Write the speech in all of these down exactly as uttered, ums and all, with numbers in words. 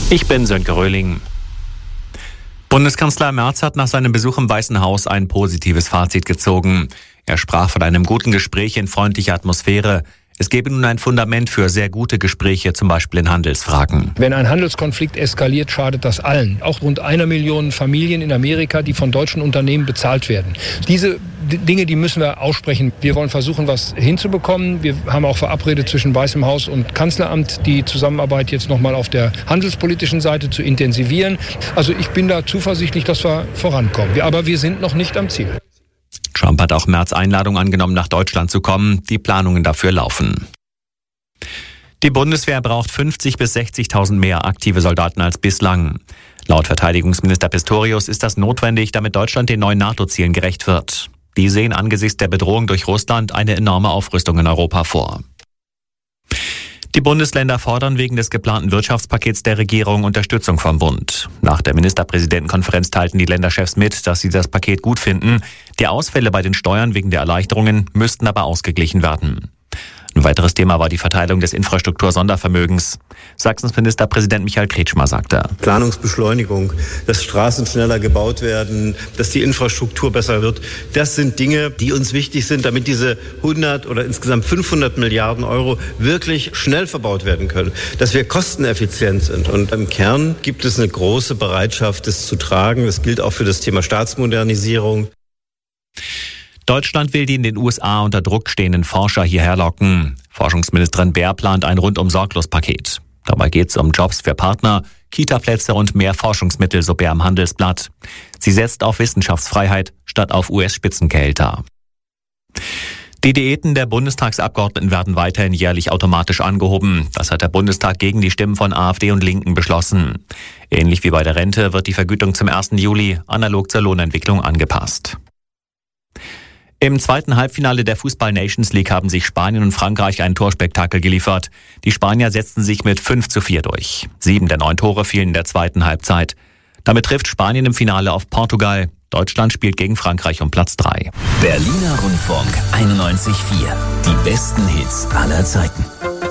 Ich bin Sönke Röhling. Bundeskanzler Merz hat nach seinem Besuch im Weißen Haus ein positives Fazit gezogen. Er sprach von einem guten Gespräch in freundlicher Atmosphäre. Es gebe nun ein Fundament für sehr gute Gespräche, zum Beispiel in Handelsfragen. Wenn ein Handelskonflikt eskaliert, schadet das allen. Auch rund einer Million Familien in Amerika, die von deutschen Unternehmen bezahlt werden. Diese Dinge, die müssen wir aussprechen. Wir wollen versuchen, was hinzubekommen. Wir haben auch verabredet zwischen Weißem Haus und Kanzleramt, die Zusammenarbeit jetzt nochmal auf der handelspolitischen Seite zu intensivieren. Also ich bin da zuversichtlich, dass wir vorankommen. Aber wir sind noch nicht am Ziel. Trump hat auch Merz Einladung angenommen, nach Deutschland zu kommen. Die Planungen dafür laufen. Die Bundeswehr braucht fünfzig bis sechzigtausend mehr aktive Soldaten als bislang. Laut Verteidigungsminister Pistorius ist das notwendig, damit Deutschland den neuen NATO-Zielen gerecht wird. Die sehen angesichts der Bedrohung durch Russland eine enorme Aufrüstung in Europa vor. Die Bundesländer fordern wegen des geplanten Wirtschaftspakets der Regierung Unterstützung vom Bund. Nach der Ministerpräsidentenkonferenz teilten die Länderchefs mit, dass sie das Paket gut finden. Die Ausfälle bei den Steuern wegen der Erleichterungen müssten aber ausgeglichen werden. Ein weiteres Thema war die Verteilung des Infrastruktur-Sondervermögens. Sachsens Ministerpräsident Michael Kretschmer sagte: Planungsbeschleunigung, dass Straßen schneller gebaut werden, dass die Infrastruktur besser wird. Das sind Dinge, die uns wichtig sind, damit diese hundert oder insgesamt fünfhundert Milliarden Euro wirklich schnell verbaut werden können. Dass wir kosteneffizient sind. Und im Kern gibt es eine große Bereitschaft, das zu tragen. Das gilt auch für das Thema Staatsmodernisierung. Deutschland will die in den U S A unter Druck stehenden Forscher hierher locken. Forschungsministerin Baer plant ein Rundum-Sorglos-Paket. Dabei geht es um Jobs für Partner, Kita-Plätze und mehr Forschungsmittel, so Baer im Handelsblatt. Sie setzt auf Wissenschaftsfreiheit statt auf U S-Spitzengehälter. Die Diäten der Bundestagsabgeordneten werden weiterhin jährlich automatisch angehoben. Das hat der Bundestag gegen die Stimmen von AfD und Linken beschlossen. Ähnlich wie bei der Rente wird die Vergütung zum ersten Juli analog zur Lohnentwicklung angepasst. Im zweiten Halbfinale der Fußball-Nations League haben sich Spanien und Frankreich ein Torspektakel geliefert. Die Spanier setzten sich mit fünf zu vier durch. Sieben der neun Tore fielen in der zweiten Halbzeit. Damit trifft Spanien im Finale auf Portugal. Deutschland spielt gegen Frankreich um Platz drei. Berliner Rundfunk einundneunzig Komma vier. Die besten Hits aller Zeiten.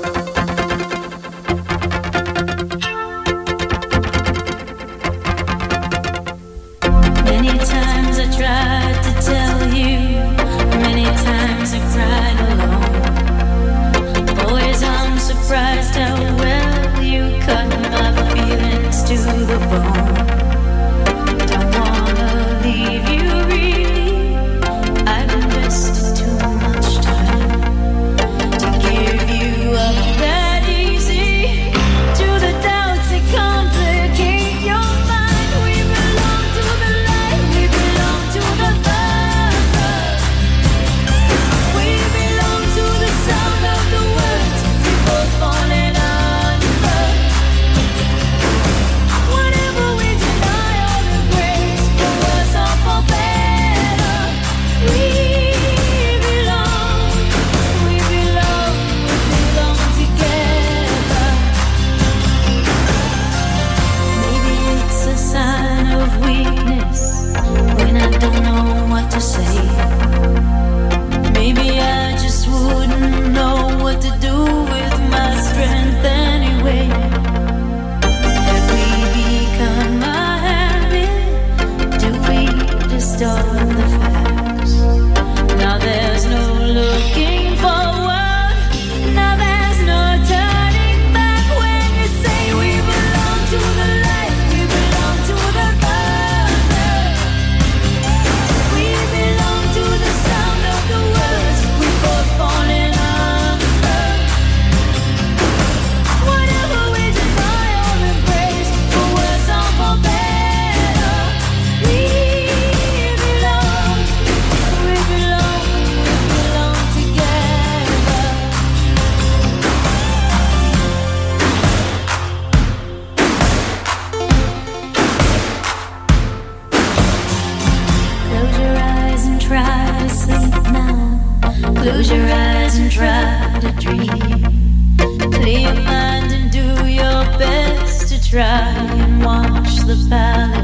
Close your eyes and try to dream. Clear your mind and do your best to try and watch the palette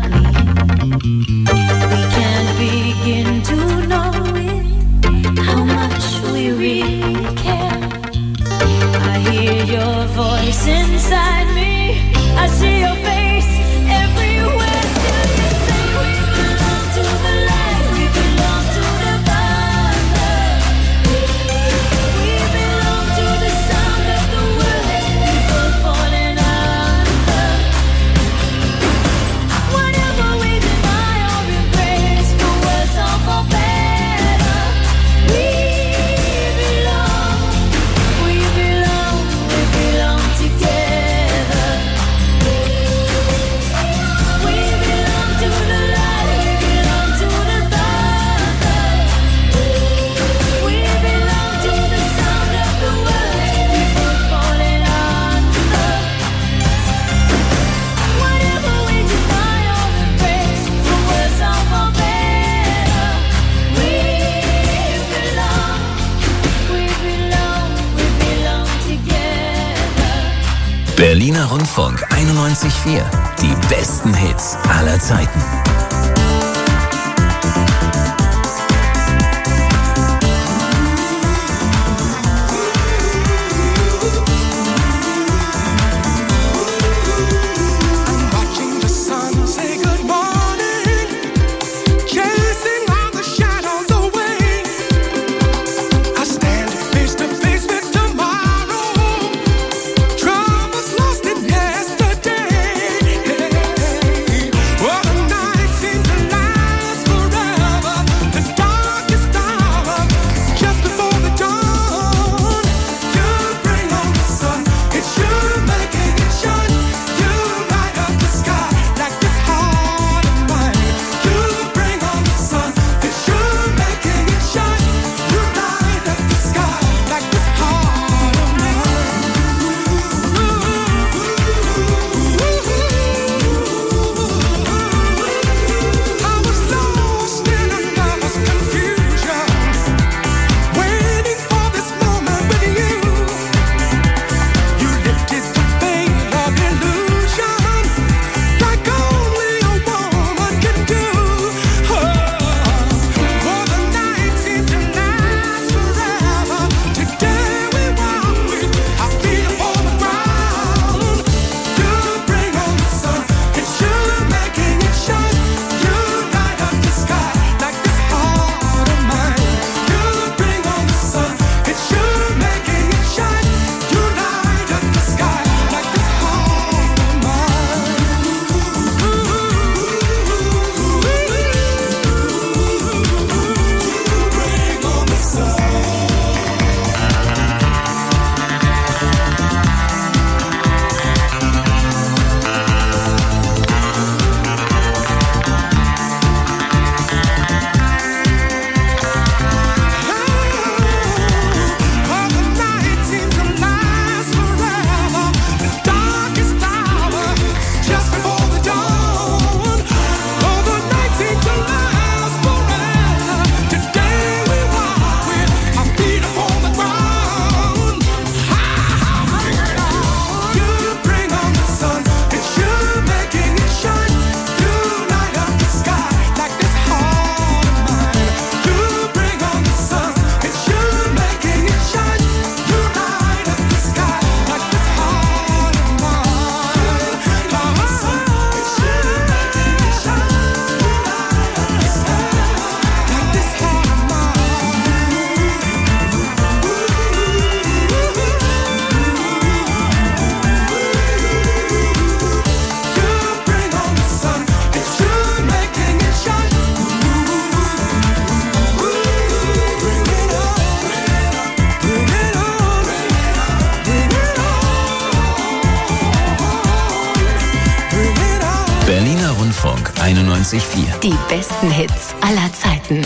gleam. We can't begin to know it, how much we really care. I hear your voice inside me. I Berliner Rundfunk einundneunzig Komma vier. Die besten Hits aller Zeiten. Berliner Rundfunk einundneunzig Komma vier. Die besten Hits aller Zeiten.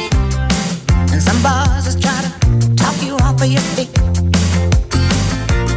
Some bosses try to talk you off of your feet.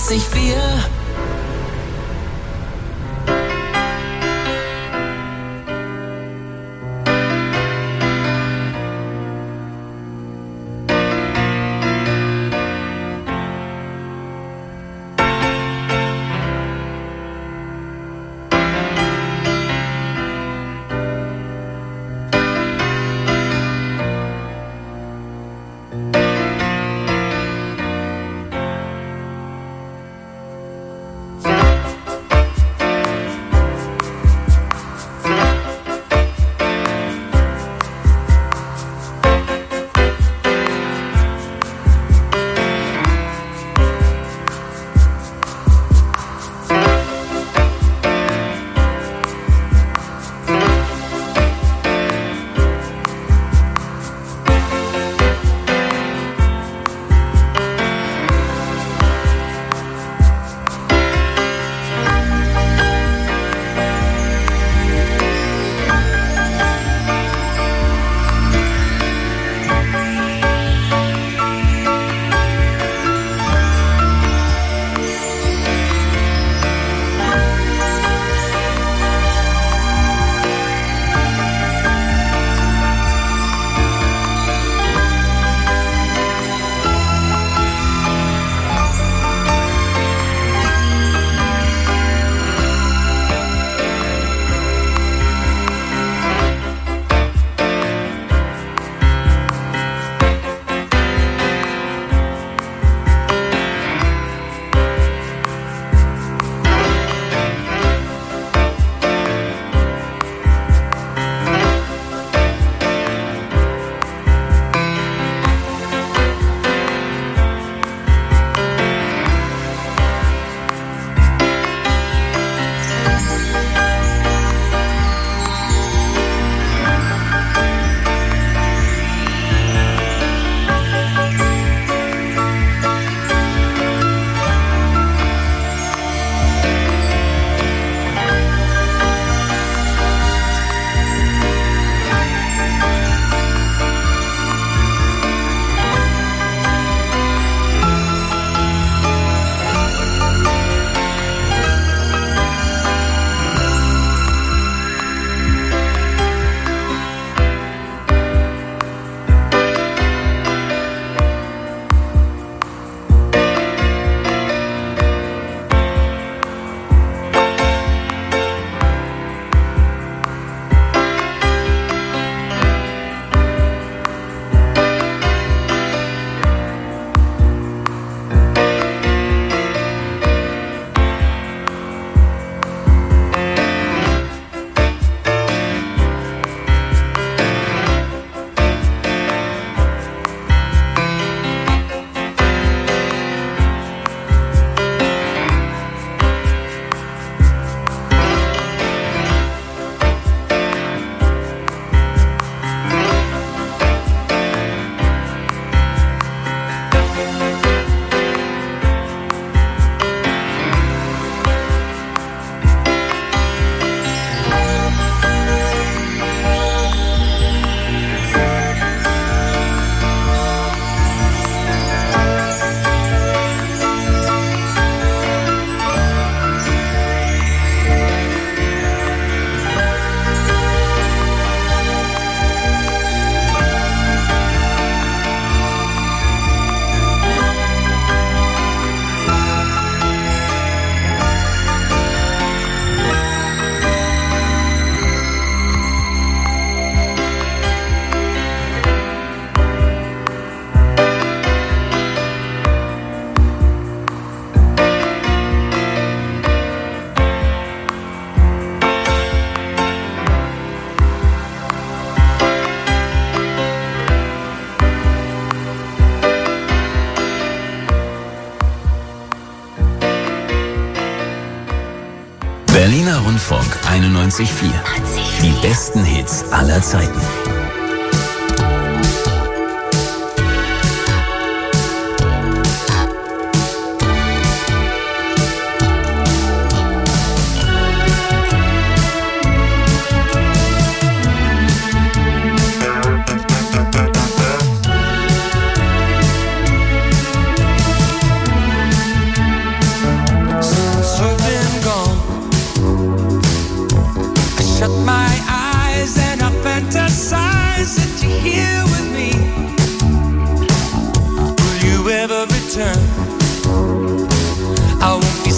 einundneunzig Komma vier. Berliner Rundfunk einundneunzig Komma vier. Die besten Hits aller Zeiten.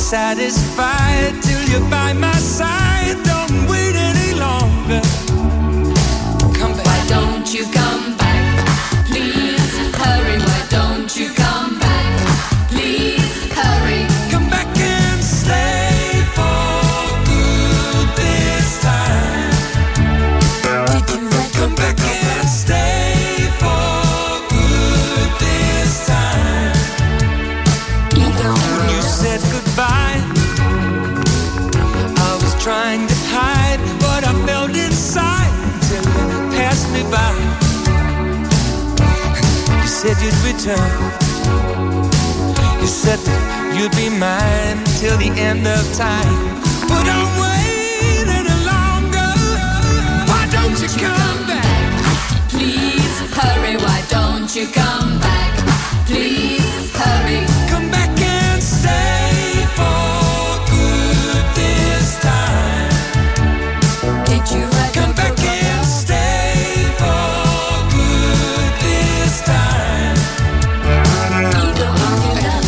satisfied till you're by my side. Don't wait any longer. Come back. Why don't you come back? Please hurry. Why don't you come back? Please hurry. Come back and stay for good this time. Did you write? Come back and stay for good this time. You said goodbye. I was trying to hide what I felt inside till you passed me by. You said you'd return. You said that you'd be mine till the end of time. But I'm waiting any longer. Why don't you come back? Please hurry. Why don't you come back? Please hurry. Come back and stay for good this time. Did you write? Come back and stay for good this time. Ego in your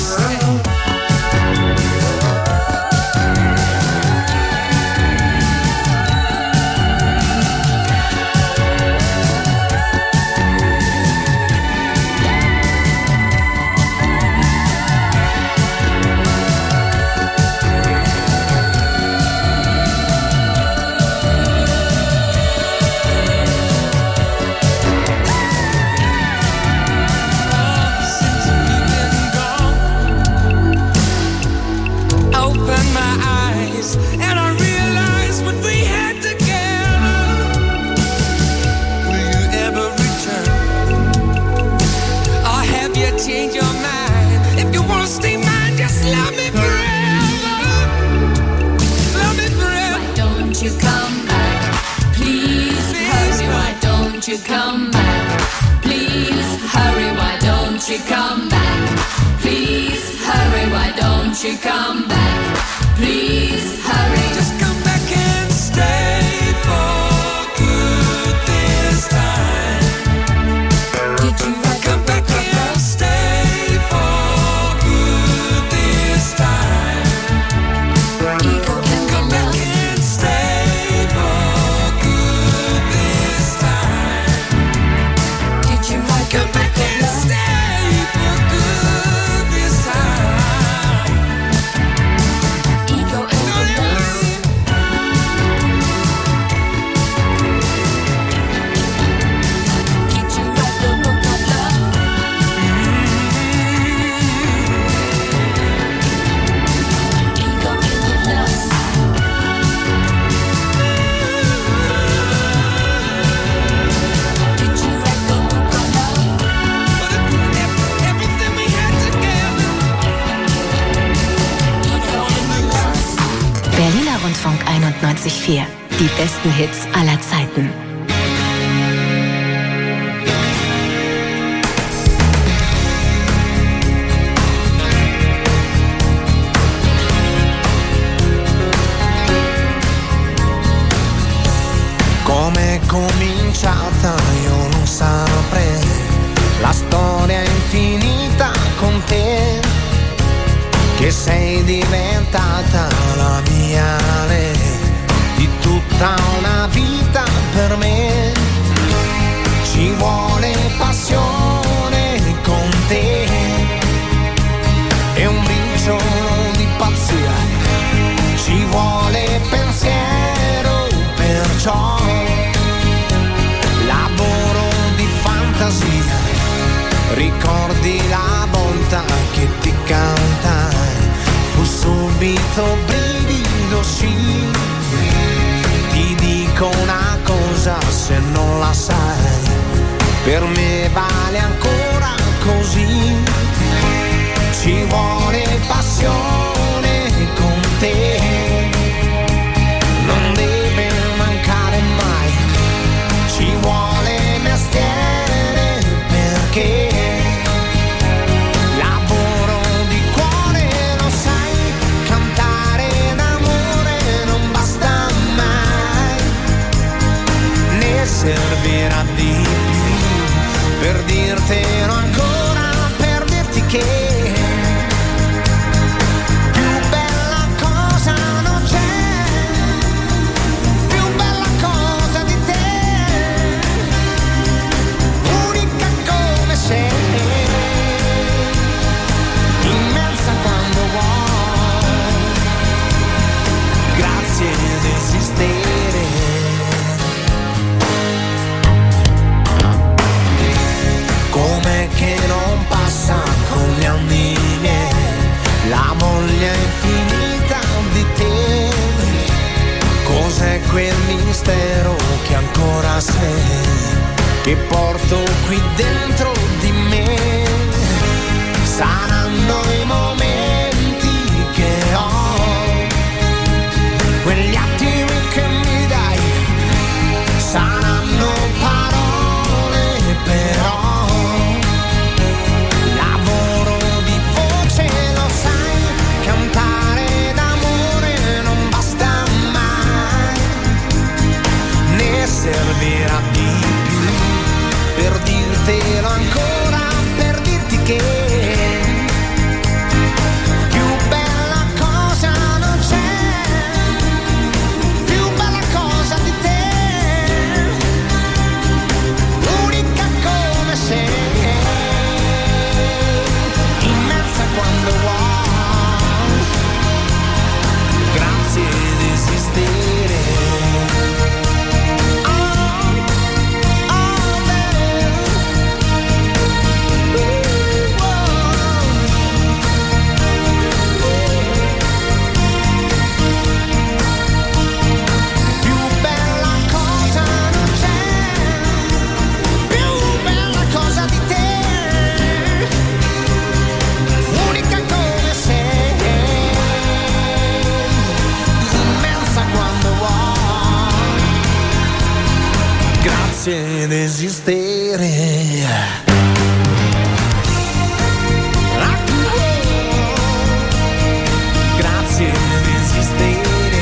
change your mind. If you wanna stay mine, just love me forever. Love me forever. Why don't you come back? Please hurry. Why don't you come back? Please hurry. Why don't you come back? Please hurry. Why don't you come back? Please hurry. Just come back and stay for good this time. Did you come back and stay for good this time? Come back and stay for good this time. Did you come back and stay for good this time? Ego and did you write the book of love? Ego in the dust. Did you write the book of love? Everything we had together. Ego in the dust. Berliner Rundfunk einundneunzig Komma vier. Die besten Hits aller Zeiten. Com'è cominciata io non saprei, la storia è infinita con te, che sei diventata la mia re, di tutta una vita per me. Ci vuole passione con te e un briciolo di pazzia, ci vuole pensiero, perciò lavoro di fantasia. Ricordi la volta che ti cantai, fu subito brivido, sì. Ti dico una cosa, se non la sai, per me vale ancora così. Ci vuole passione con te, non deve mancare mai. Ci vuole mestiere perché lavoro di cuore, lo sai, cantare d'amore non basta mai, ne servirà di più per dirtelo ancora, per dirti che che porto qui dentro di me. Saranno i momenti che ho, quegli attimi che mi dai, saranno parole però. Lavoro di voce, lo sai, cantare d'amore non basta mai, ne servirà di più per dirtelo ancora, per dirti che ed esistere. Grazie ed esistere.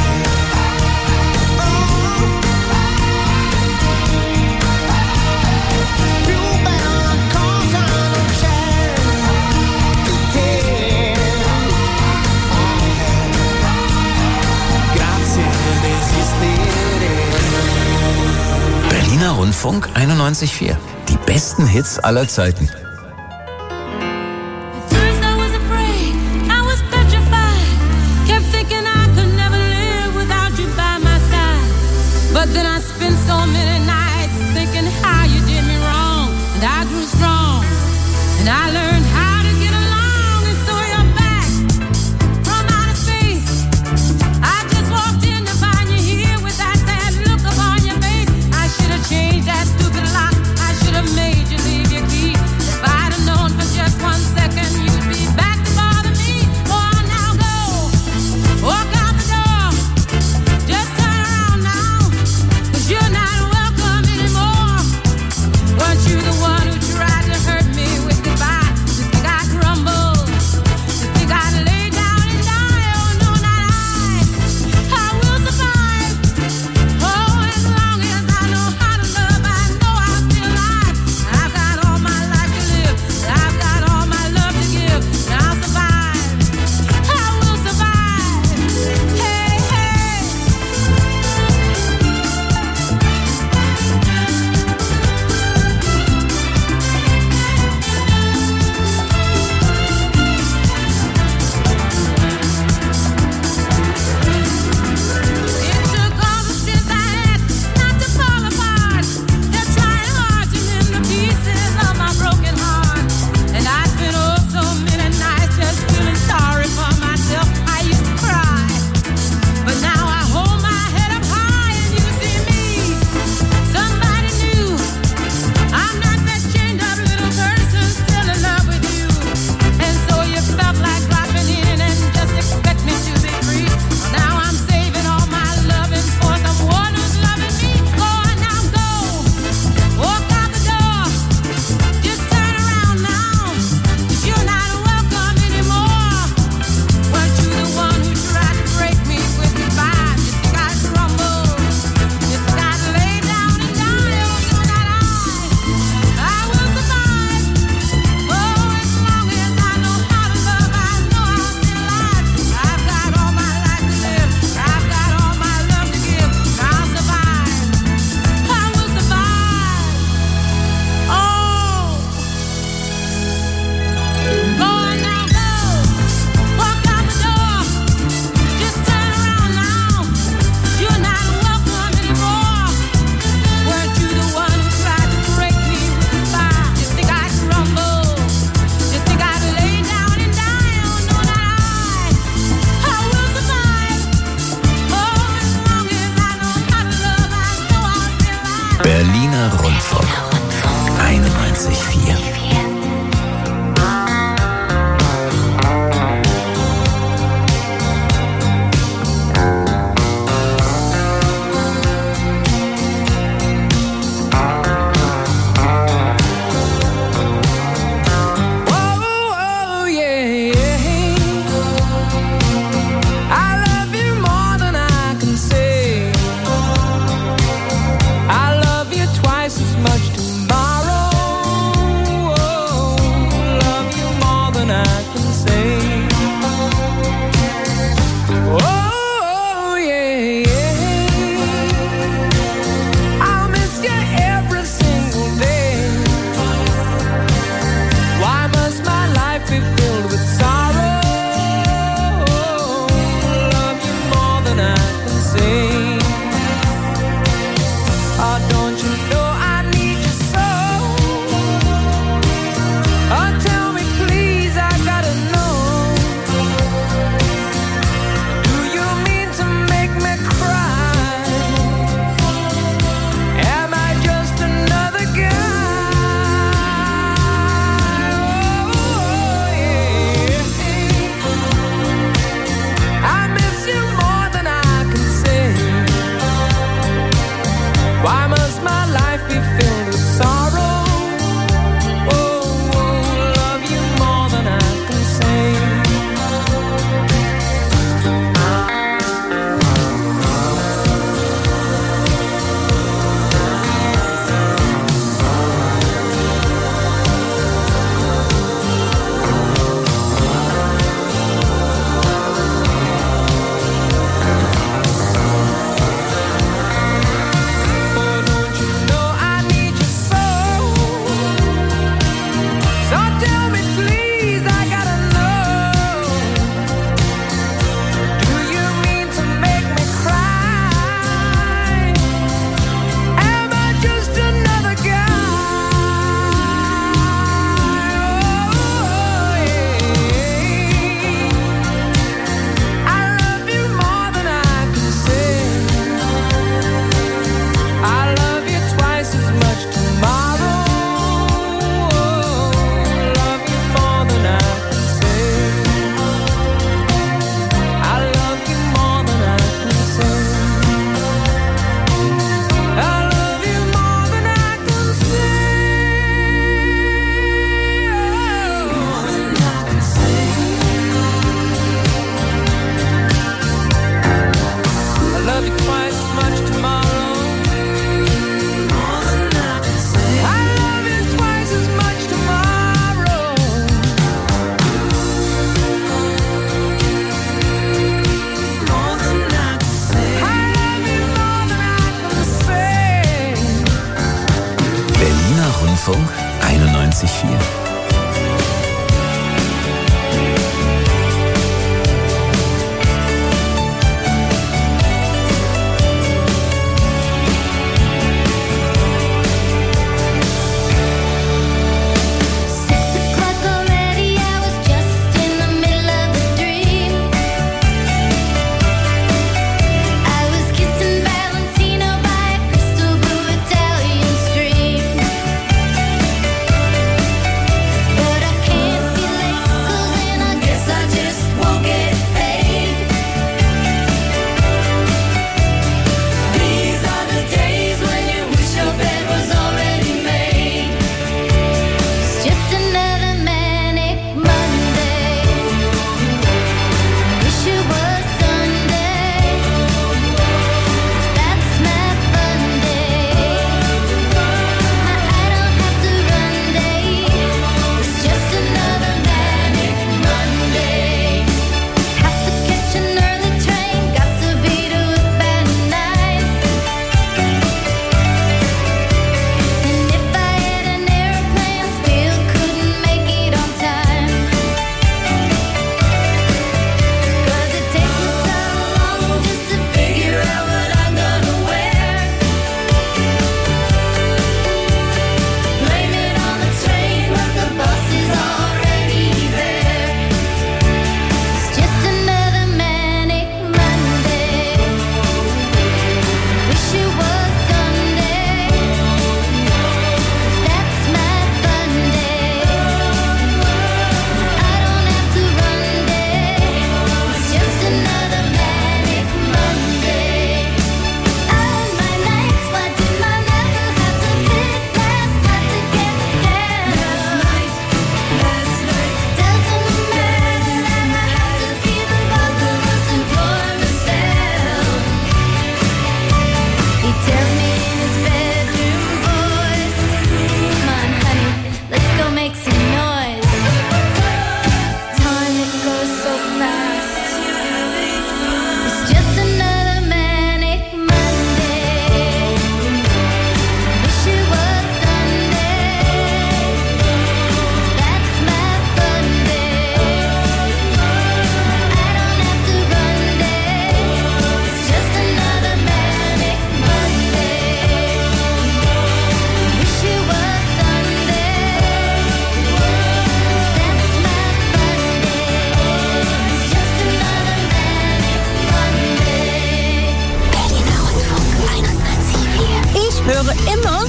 Più bella cosa non c'è di te. Grazie ed esistere. Berliner Rundfunk einundneunzig Komma vier. Die besten Hits aller Zeiten. Changed that stupid lock. I should have made you leave your key. If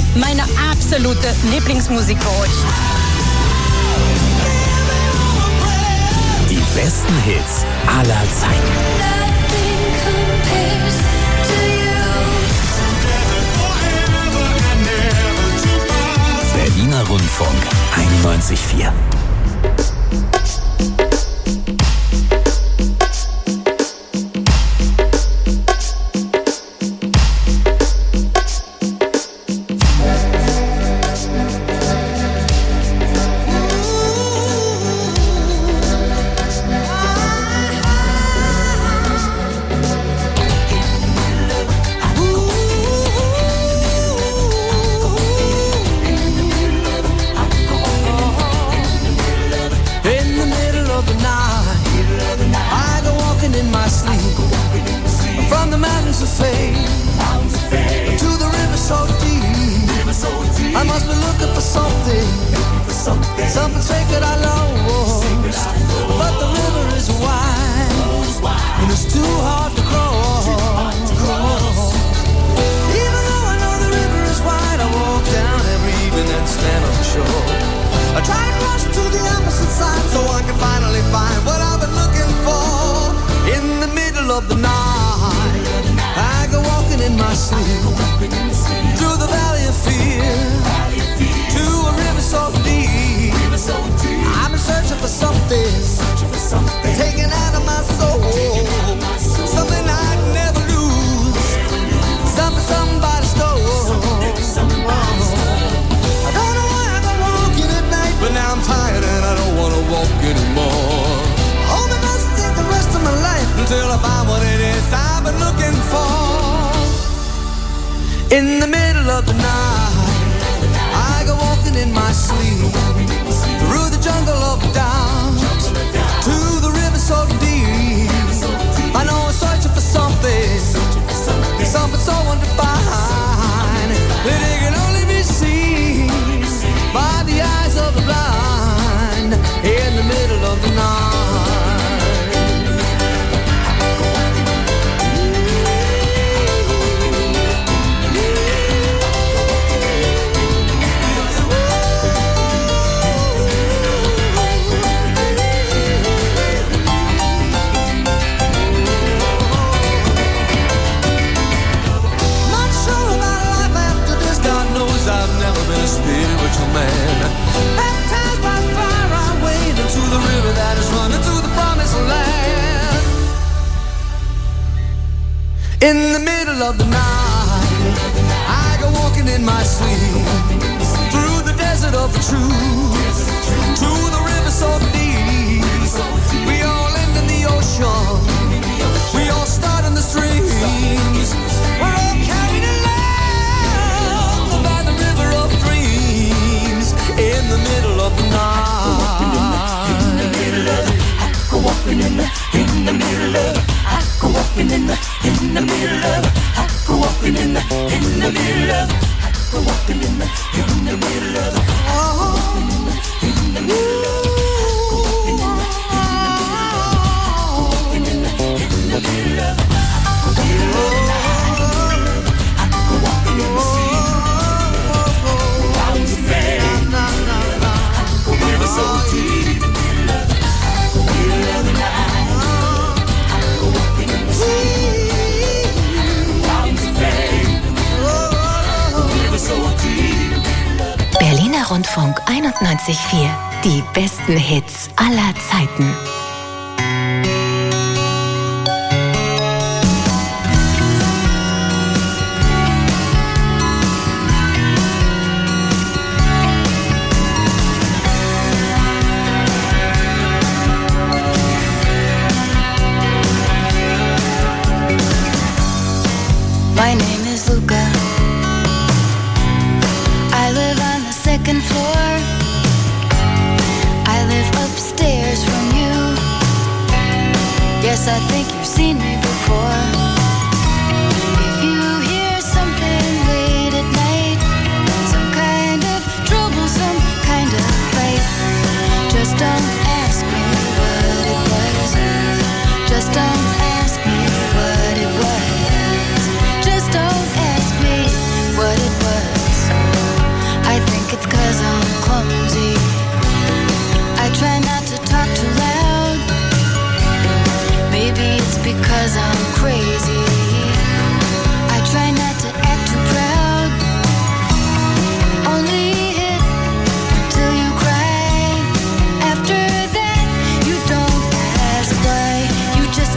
meine absolute Lieblingsmusik für euch. Die besten Hits aller Zeiten. Berliner Rundfunk einundneunzig Komma vier. In the middle of the night, I go walking in my sleep through the desert of truth to the river so deep. We all end in the ocean, we all start in the streams. We're all carried along by the river of dreams. In the middle of the night, in the middle of the, I go walking in the, in the middle of the, I go walking in the, in the middle of it. I go walking in the, in the middle of it. I go walking in the, in the middle of it. Oh, in the middle of it. I go walking in the, in the middle of it. In the middle of it. I go walking in the sea. Round the fame. I go river so deep. I go middle of the night. I go walking in the sea. Berliner Rundfunk einundneunzig Komma vier. Die besten Hits aller Zeiten. My name is Luca. I live on the second floor. I live upstairs from you. Yes, I think you've seen me before. If you hear something late at night, some kind of trouble, some kind of fight, just don't ask me what it was. Just don't ask me what it was. Just don't ask me what it was.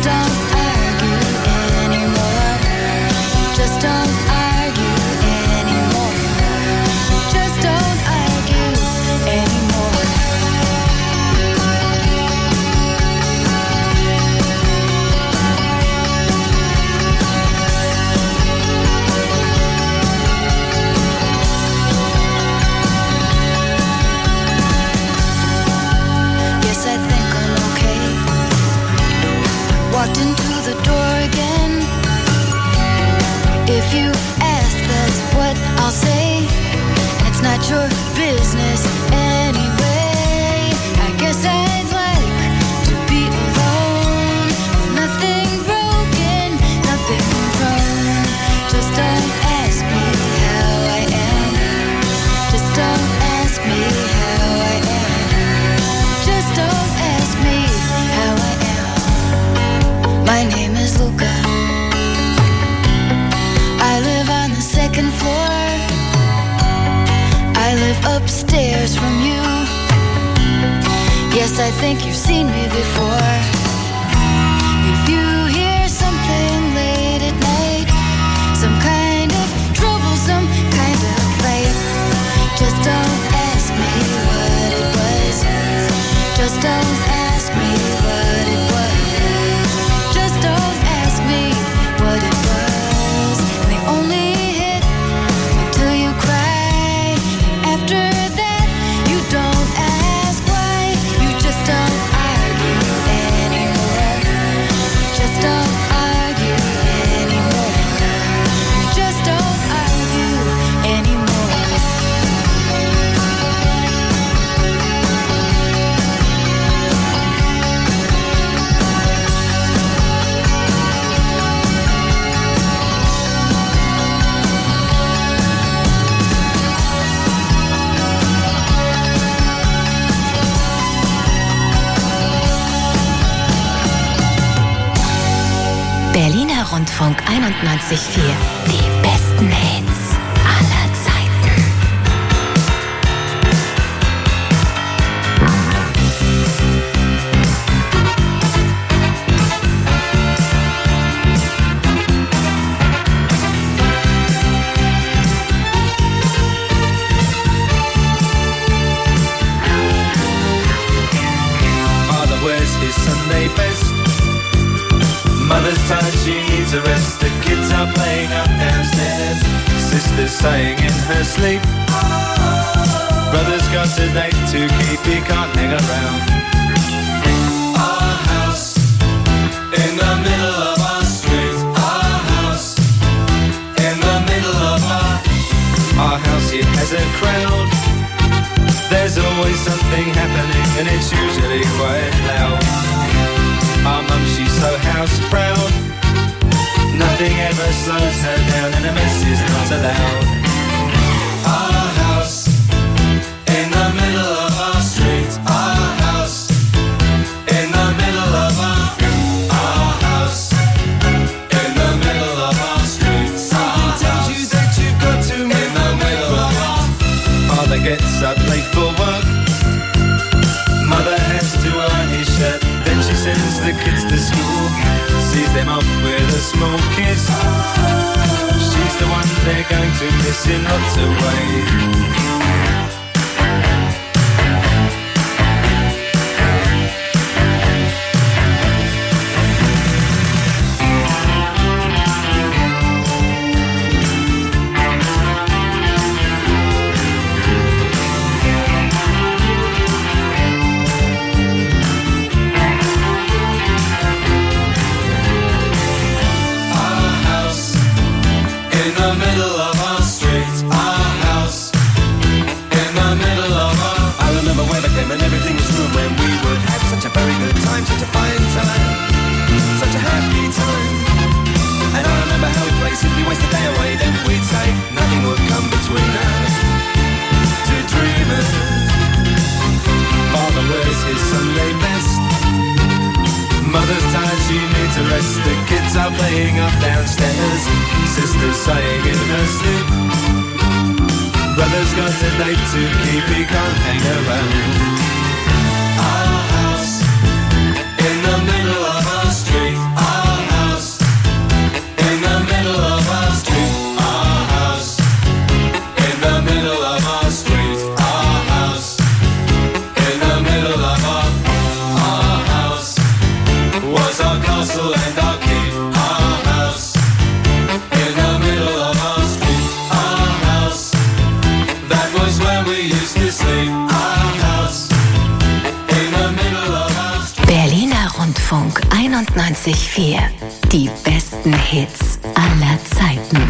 Rundfunk einundneunzig Komma vier. Die besten Hits aller Zeiten. Father wears his Sunday best. Mother's tired, she needs a rest. The kids are playing up downstairs. Sister's sighing in her sleep. Brother's got a date to keep, he can't hang around. Our house in the middle of our street. Our house in the middle of our Our house, it has a crowd. There's always something happening and it's usually quite loud. Our mum, she's so house proud. Nothing ever slows her down and a mess is not allowed. Our house in the middle of our street. Our house in the middle of our Our house in the middle of our street. Something tells you that you've got to move in the middle of our Father gets up late for work. Mother has to iron his shirt. Then she sends the kids to school, sees them off with a small kiss. She's the one they're going to miss in lots of ways. Our house in the middle of our street. einundneunzig Komma vier. Die besten Hits aller Zeiten.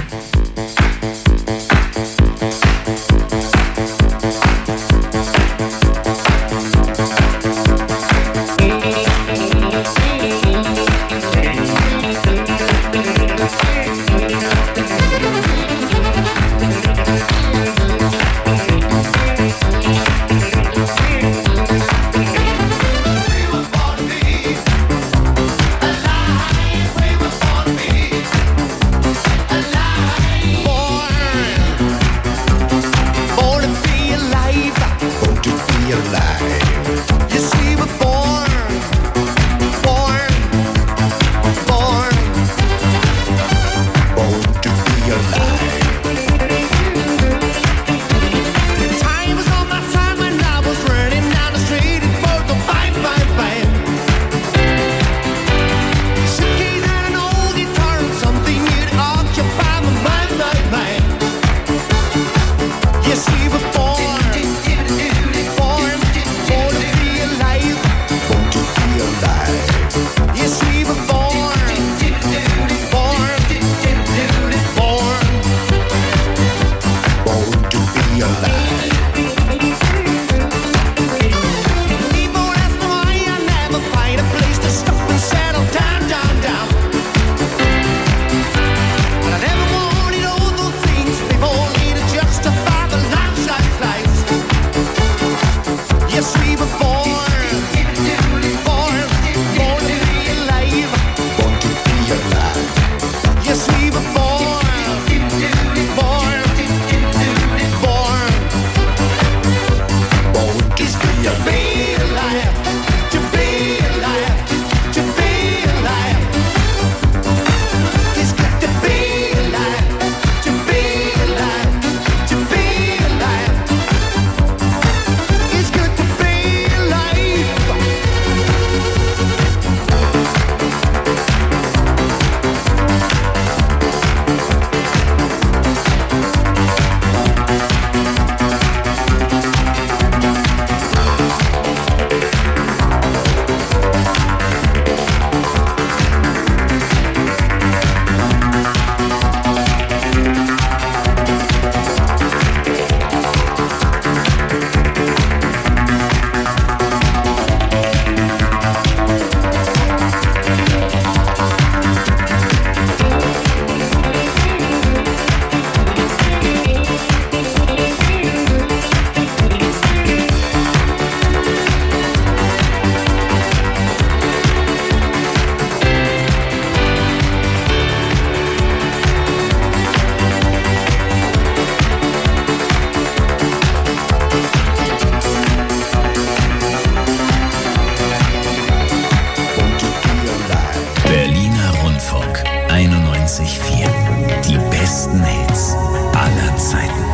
einundneunzig Komma vier. Die besten Hits aller Zeiten.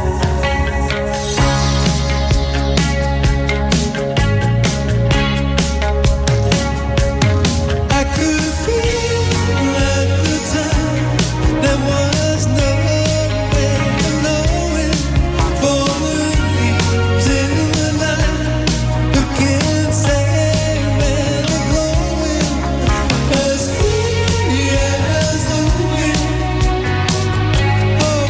Oh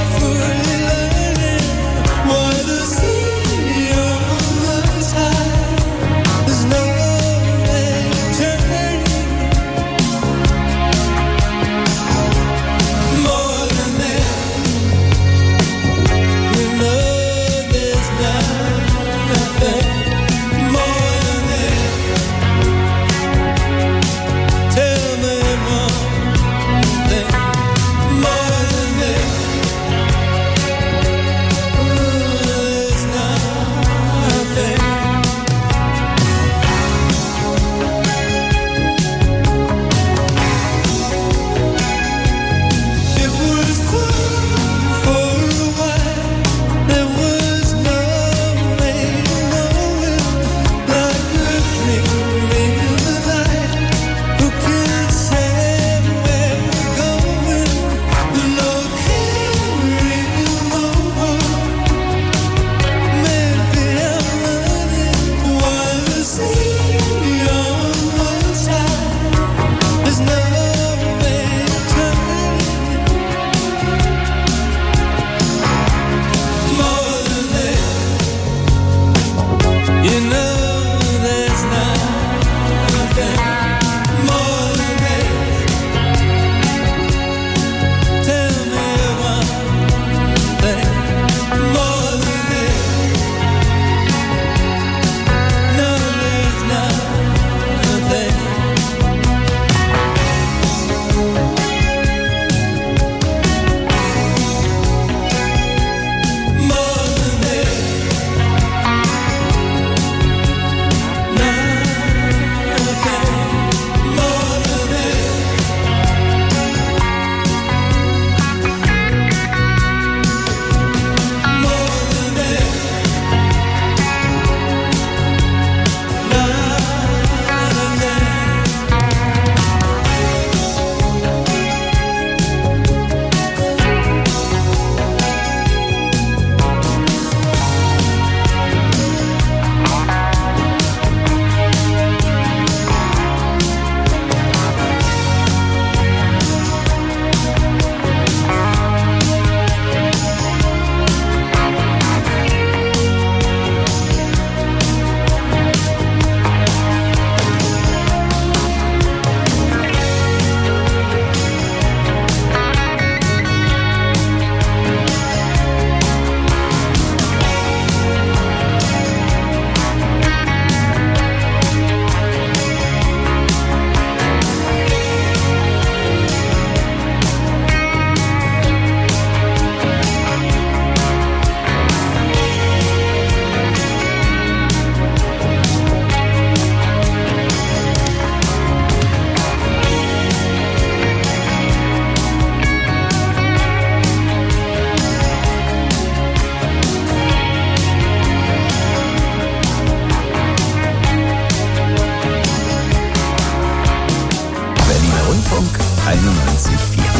vier.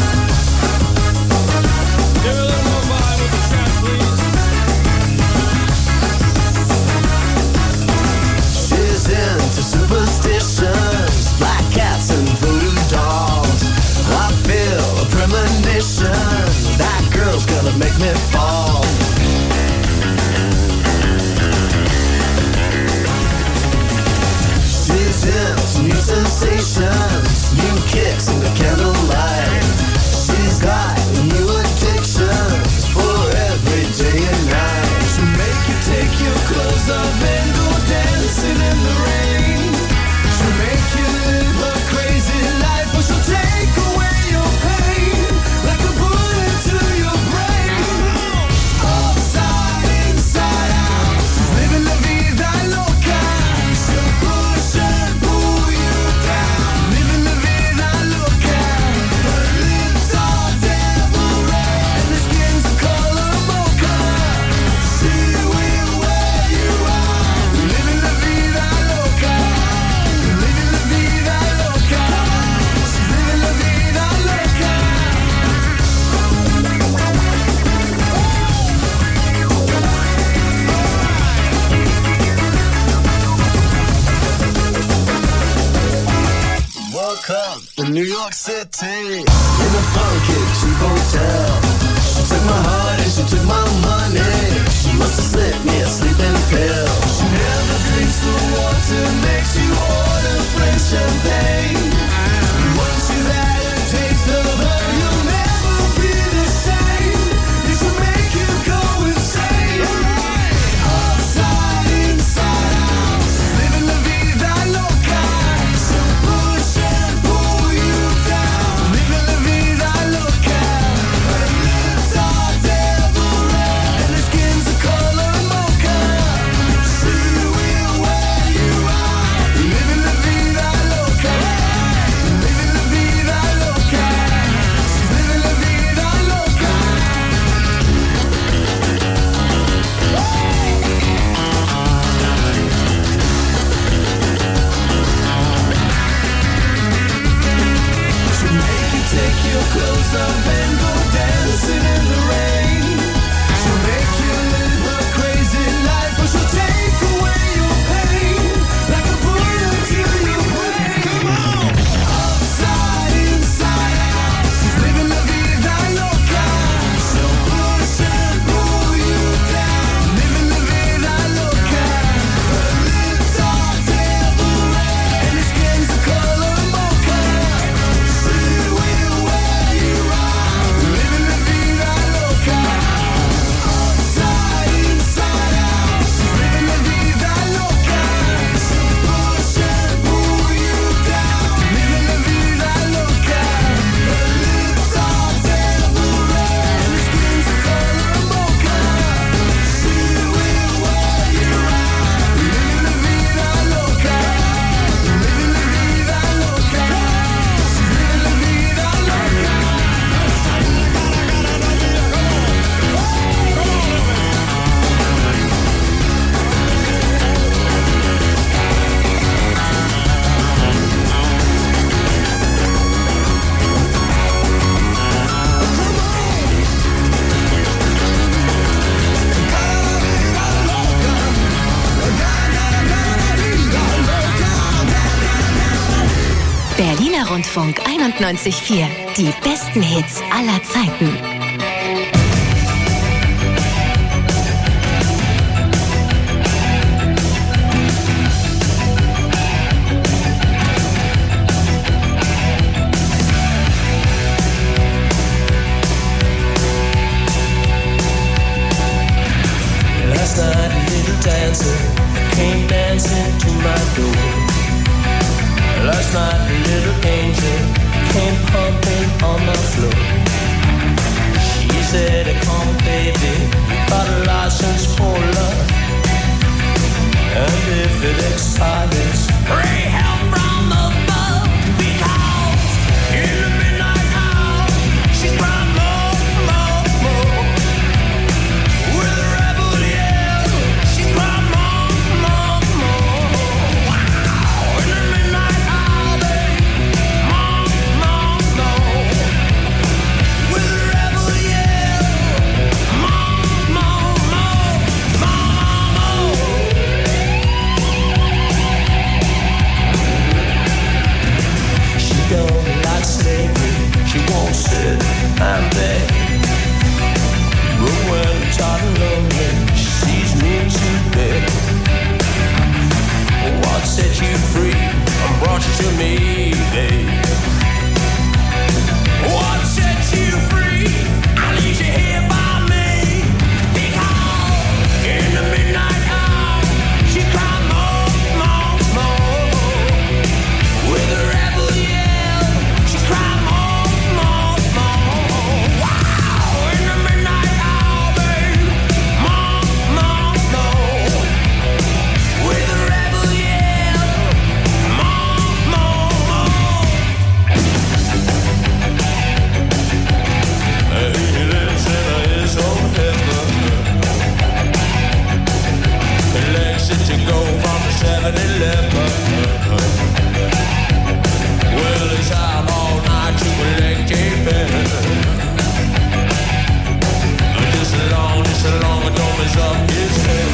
She's into superstitions, black cats and voodoo dolls. I feel a premonition, that girl's gonna make me fall. She's into new sensations, new kicks in the candlelight. She's got new addictions for every day and night. She'll make you take your clothes off and go dancing in the rain. She'll make you live a crazy life, but she'll take away your pain like a bullet to your brain. Upside, inside out, she's living la vida loca. She'll push and pull you down, living la vida loca. Her lips are devil red and her skin's the color mocha. She will wear you out, living la vida loca, living la vida loca. She's living la vida loca. Woke up in New York City in a funky cheap hotel. She took my heart and she took my money. She must have slipped me a sleeping pill. She never drinks the water, makes you order French champagne. Once you've had a taste of her, you'll never be the same. It should make you go insane. Upside, inside out, she's living la vida loca. She'll push and pull you down, living la vida loca. Her lips are devil red and her skin's the color mocha. She will wear you out, living la vida loca, living la vida loca. She's living la vida loca. She'll make you take your clothes off and go dancing in the rain. She'll make you live a crazy life, but she'll take away your pain like a bullet to your brain. Come on! Upside, inside out, she's living la vida loca. She'll push and pull you down, living la vida loca. Her lips are devil red and her skin's the color mocha. She will wear you out, living la vida loca. Upside, inside out, she's living la vida loca. She'll push and pull you down, living la vida loca. Her lips are devil red and her skin's the color mocha. She will wear you out, living la vida loca, living la vida loca. She's living la vida loca. Berliner Rundfunk einundneunzig Komma vier. Die besten Hits aller Zeiten. Last night a little dancer came dancing to my door. Last night a little angel came pumping on the floor. time, babe. But when I'm tired and lonely, she sees me today. What set you free and brought you to me, babe? What set you free? I leave you here by me. Because in the midnight hour, she cried more, more, more. With a rebel yell, she cried more, more, more. Wow! In the midnight hour, babe, more, more, more. With a rebel yell, more, more, more. He lives in his own heaven. The legs that you go from the seven eleven. Well, he's out all night to collect keeping. Just as long, just as long as Tom is up his head.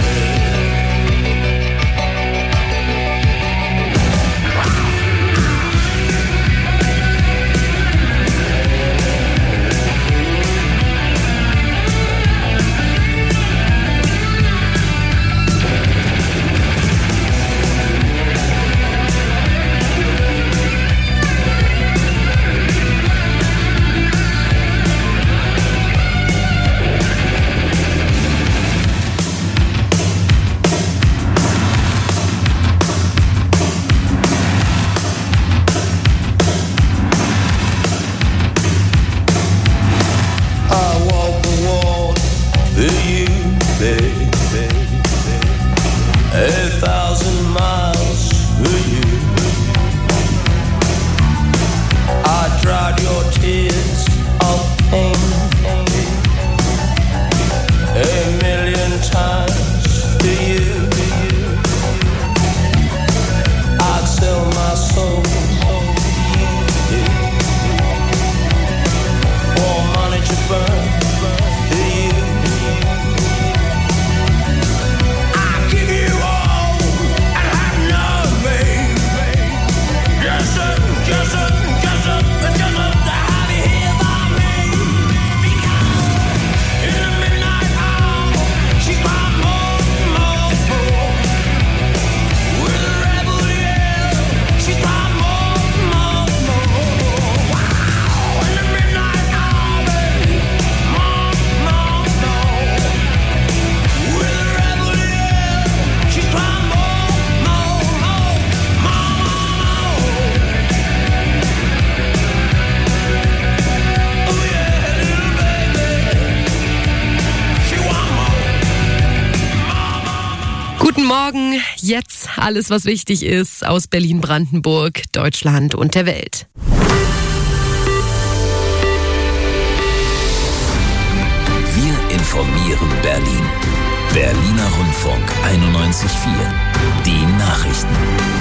Morgen, jetzt alles, was wichtig ist aus Berlin-Brandenburg, Deutschland und der Welt. Wir informieren Berlin. Berliner Rundfunk einundneunzig Komma vier. Die Nachrichten.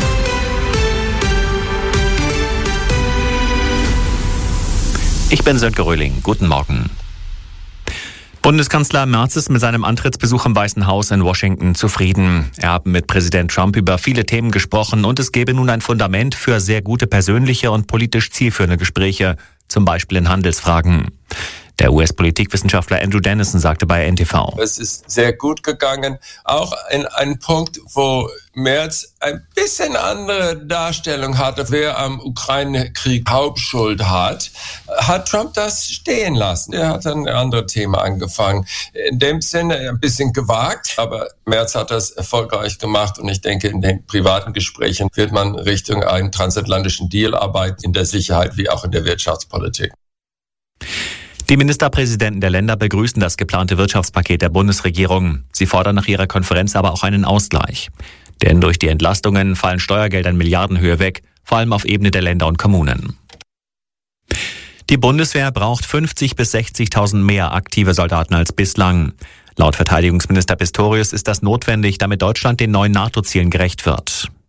Ich bin Sönke Röhling. Guten Morgen. Bundeskanzler Merz ist mit seinem Antrittsbesuch im Weißen Haus in Washington zufrieden. Er hat mit Präsident Trump über viele Themen gesprochen und es gebe nun ein Fundament für sehr gute persönliche und politisch zielführende Gespräche, zum Beispiel in Handelsfragen. Der U S-Politikwissenschaftler Andrew Dennison sagte bei N T V: Es ist sehr gut gegangen, auch in einem Punkt, wo Merz ein bisschen andere Darstellung hatte, wer am Ukraine-Krieg Hauptschuld hat, hat Trump das stehen lassen. Er hat dann ein anderes Thema angefangen. In dem Sinne ein bisschen gewagt, aber Merz hat das erfolgreich gemacht und ich denke, in den privaten Gesprächen wird man Richtung einen transatlantischen Deal arbeiten, in der Sicherheit wie auch in der Wirtschaftspolitik. Die Ministerpräsidenten der Länder begrüßen das geplante Wirtschaftspaket der Bundesregierung. Sie fordern nach ihrer Konferenz aber auch einen Ausgleich. Denn durch die Entlastungen fallen Steuergelder in Milliardenhöhe weg, vor allem auf Ebene der Länder und Kommunen. Die Bundeswehr braucht fünfzig bis sechzigtausend mehr aktive Soldaten als bislang. Laut Verteidigungsminister Pistorius ist das notwendig, damit Deutschland den neuen NATO-Zielen gerecht wird.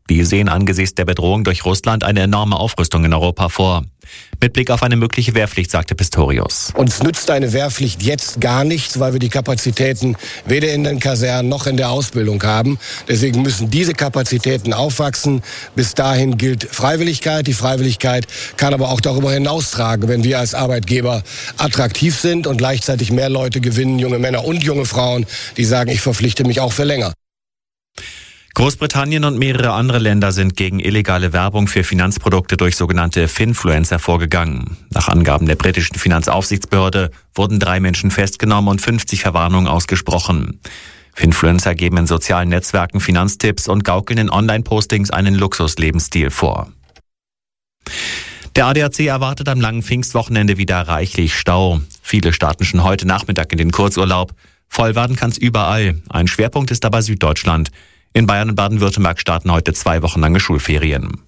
Die sehen angesichts der Bedrohung durch Russland eine enorme Aufrüstung in Europa vor. Mit Blick auf eine mögliche Wehrpflicht sagte Pistorius. Uns nützt eine Wehrpflicht jetzt gar nichts, weil wir die Kapazitäten weder in den Kasernen noch in der Ausbildung haben. Deswegen müssen diese Kapazitäten aufwachsen. Bis dahin gilt Freiwilligkeit. Die Freiwilligkeit kann aber auch darüber hinaustragen, wenn wir als Arbeitgeber attraktiv sind und gleichzeitig mehr Leute gewinnen, junge Männer und junge Frauen, die sagen, ich verpflichte mich auch für länger. Großbritannien und mehrere andere Länder sind gegen illegale Werbung für Finanzprodukte durch sogenannte Finfluencer vorgegangen. Nach Angaben der britischen Finanzaufsichtsbehörde wurden drei Menschen festgenommen und fünfzig Verwarnungen ausgesprochen. Finfluencer geben in sozialen Netzwerken Finanztipps und gaukeln in Online-Postings einen Luxuslebensstil vor. Der A D A C erwartet am langen Pfingstwochenende wieder reichlich Stau. Viele starten schon heute Nachmittag in den Kurzurlaub. Voll werden kann's überall. Ein Schwerpunkt ist dabei Süddeutschland. In Bayern und Baden-Württemberg starten heute zwei Wochen lange Schulferien.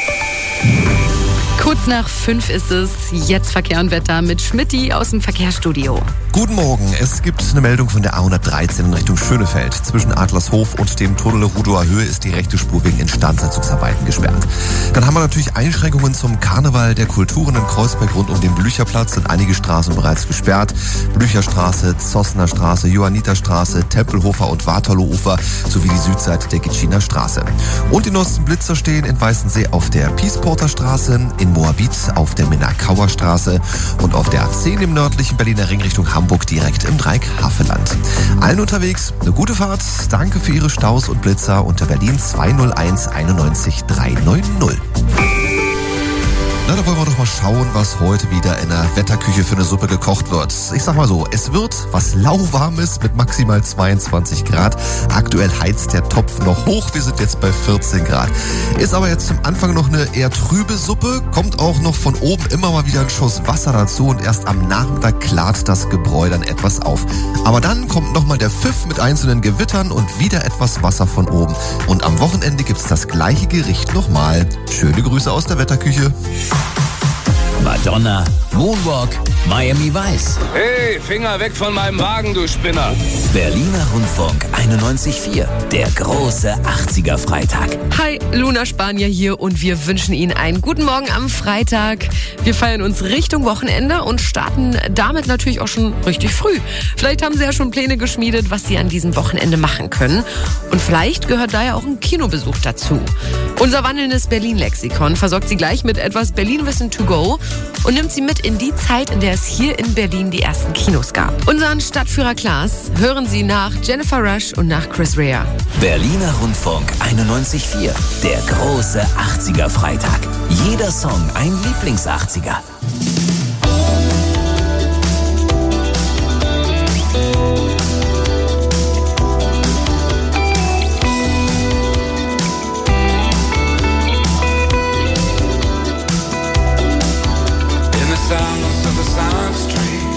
Kurz nach fünf ist es. Jetzt Verkehr und Wetter mit Schmidti aus dem Verkehrsstudio. Guten Morgen. Es gibt eine Meldung von der A hundertdreizehn in Richtung Schönefeld. Zwischen Adlershof und dem Tunnel Rudower Höhe ist die rechte Spur wegen Instandsetzungsarbeiten gesperrt. Dann haben wir natürlich Einschränkungen zum Karneval der Kulturen in Kreuzberg rund um den Blücherplatz. Sind einige Straßen bereits gesperrt. Blücherstraße, Zossener Straße, Johanniterstraße, Tempelhofer und Waterlooufer sowie die Südseite der Gitschiner Straße. Und die neuesten Blitzer stehen in Weißensee auf der Piesporter Straße, in Moabit auf der Minnakauer Straße und auf der A zehn im nördlichen Berliner Ring Richtung Hamburg direkt im Dreieck Havelland. Allen unterwegs eine gute Fahrt. Danke für Ihre Staus und Blitzer unter Berlin zwei null eins einundneunzig dreihundertneunzig. Na, da wollen wir doch mal schauen, was heute wieder in der Wetterküche für eine Suppe gekocht wird. Ich sag mal so, es wird was lauwarmes mit maximal zweiundzwanzig Grad. Aktuell heizt der Topf noch hoch, wir sind jetzt bei vierzehn Grad. Ist aber jetzt zum Anfang noch eine eher trübe Suppe, kommt auch noch von oben immer mal wieder ein Schuss Wasser dazu und erst am Nachmittag klart das Gebräu dann etwas auf. Aber dann kommt nochmal der Pfiff mit einzelnen Gewittern und wieder etwas Wasser von oben. Und am Wochenende gibt's das gleiche Gericht nochmal. Schöne Grüße aus der Wetterküche. Madonna, Moonwalk, Miami Vice. Hey, Finger weg von meinem Wagen, du Spinner. Berliner Rundfunk einundneunzig Komma vier, der große achtziger-Freitag. Hi, Luna Spanier hier und wir wünschen Ihnen einen guten Morgen am Freitag. Wir feiern uns Richtung Wochenende und starten damit natürlich auch schon richtig früh. Vielleicht haben Sie ja schon Pläne geschmiedet, was Sie an diesem Wochenende machen können. Und vielleicht gehört da ja auch ein Kinobesuch dazu. Unser wandelndes Berlin-Lexikon versorgt Sie gleich mit etwas Berlin-Wissen to go und nimmt Sie mit in die Zeit, in der es hier in Berlin die ersten Kinos gab. Unseren Stadtführer Klaas hören Sie nach Jennifer Rush und nach Chris Rea. Berliner Rundfunk einundneunzig Komma vier, der große achtziger-Freitag. Jeder Song ein Lieblings-achtziger. In the silence of a silent street,